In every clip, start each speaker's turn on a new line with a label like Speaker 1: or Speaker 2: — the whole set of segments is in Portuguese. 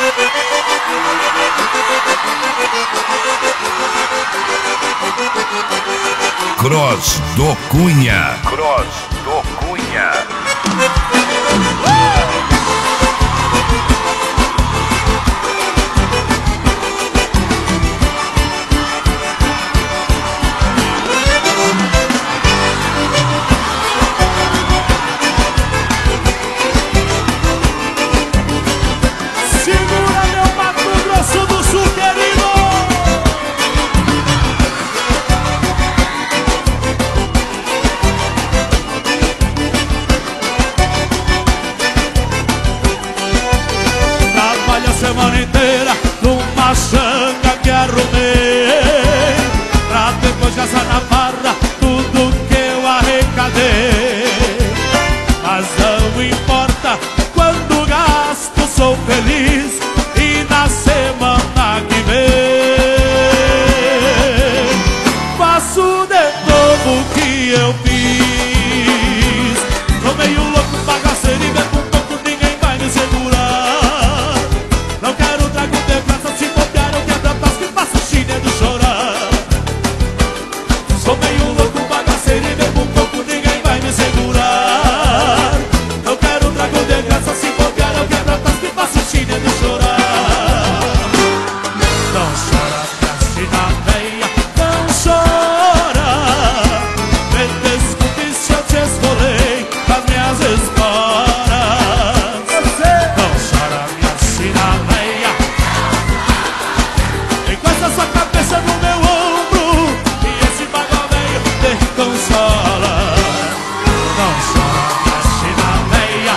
Speaker 1: Cross do Cunha. Cross do Cunha.
Speaker 2: Segura meu Mato Grosso do Sul, querido. Trabalho a semana inteira numa xanga que arrumei, pra depois gastar na barra tudo que eu arrecadei. Mas não importa, quando gasto sou feliz, e na semana que vem faço de novo o que eu fiz. Tô meio louco, bagaceiro e bebo um pouco, ninguém vai me segurar. Não quero trago de graça, se bobear eu quebro a tasca e faço chinelo de chorar. Sou meio louco, bagaceiro e bebo um pouco, ninguém vai me segurar. Não quero trago de graça, se bobear eu quebro a tasca e faço chinelo de chorar. Não chora, preste na veia, não chora. Me desculpe se eu te esfolei as minhas esporas. Não chora, preste na veia, encosta sua cabeça no meu ombro e esse bagulho velho te consola. Não chora, preste na veia,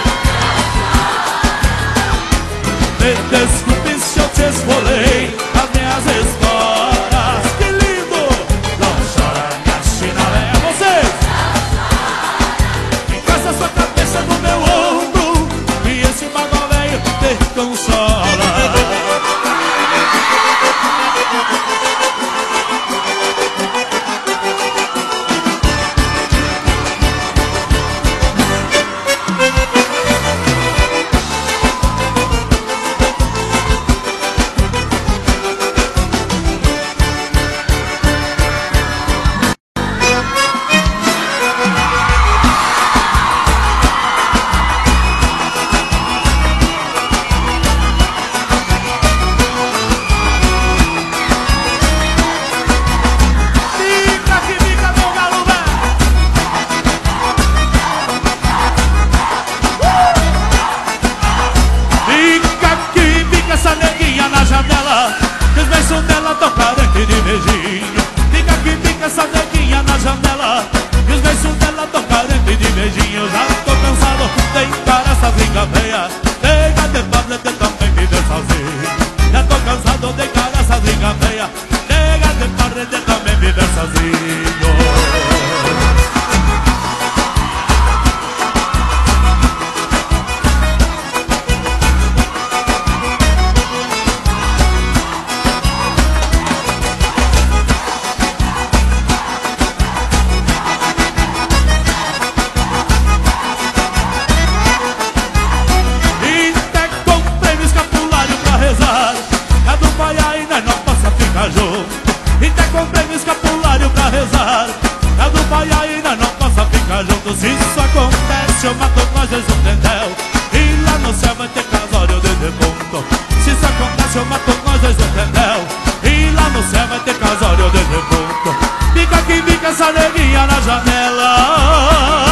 Speaker 2: me desculpe se eu te esfolei as minhas esporas. Que lindo! Não chora, preste na veia, vocês! Encosta sua cabeça no meu ombro e esse bagulho velho te consola. Fica que fica, meu galo velho. Fica que fica essa neguinha na janela, que os beijos dela tão carente de beijinho. Fica que fica essa neguinha na janela, que os beijos dela tão carente de beijinho. Já tô cansado de encarar essa briga feia, chega de pobre de também viver sozinho. Já tô cansado de encarar essa briga feia, chega de pobre de também viver sozinho. E até comprei um escapulário pra rezar, é do pai aí nós não possa ficar junto. E até comprei um escapulário pra rezar, é do pai aí nós não possa ficar juntos. Se isso acontece eu mato nós dois, entendeu? E lá no céu vai ter casório de defunto. Se isso acontece eu mato nós dois, entendeu? E lá no céu vai ter casório de defunto. Fica que fica essa neguinha na janela.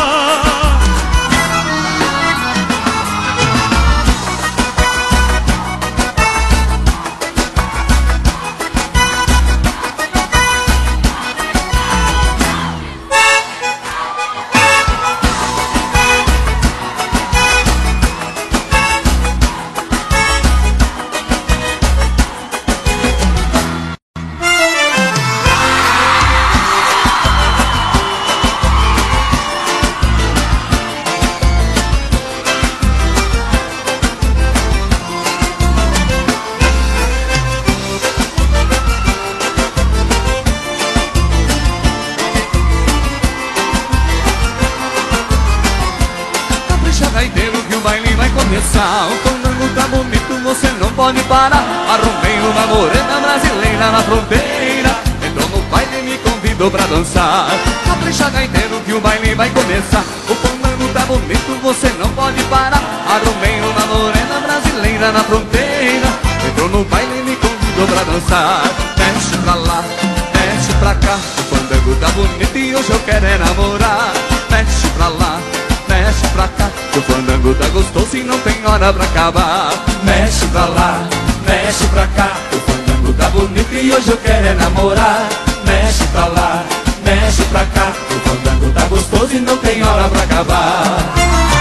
Speaker 3: pode parar. Arrumei uma morena brasileira na fronteira, entrou no baile e me convidou pra dançar. Capricha gaiteiro que o baile vai começar. O fandango tá bonito, você não pode parar. Arrumei uma morena brasileira na fronteira, entrou no baile e me convidou pra dançar. Mexe pra lá, mexe pra cá, o fandango tá bonito e hoje eu quero é namorar. Mexe pra lá, mexe pra cá, o fandango tá gostoso e não tem hora pra acabar. Mexe pra lá, mexe pra cá, o fandango tá bonito e hoje eu quero é namorar. Mexe pra lá, mexe pra cá, o fandango tá gostoso e não tem hora pra acabar.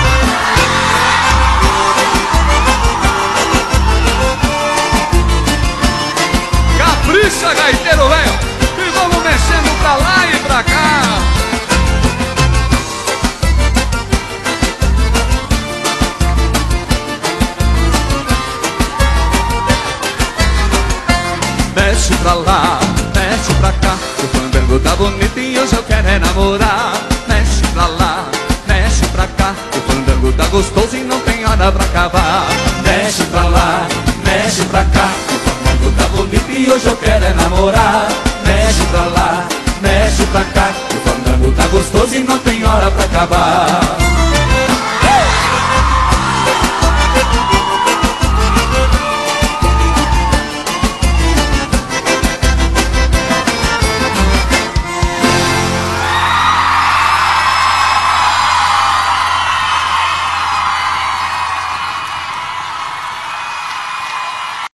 Speaker 3: Capricha, gaiteiro velho, e vamos mexendo pra lá e pra cá. Mexe pra lá, mexe pra cá, o fandango tá bonito e hoje eu quero é namorar. Mexe pra lá, mexe pra cá, o fandango tá gostoso e não tem hora pra acabar. Mexe pra lá, mexe pra cá, o fandango tá bonito e hoje eu quero é namorar. Mexe pra lá, mexe pra cá, o fandango tá gostoso e não tem hora pra acabar.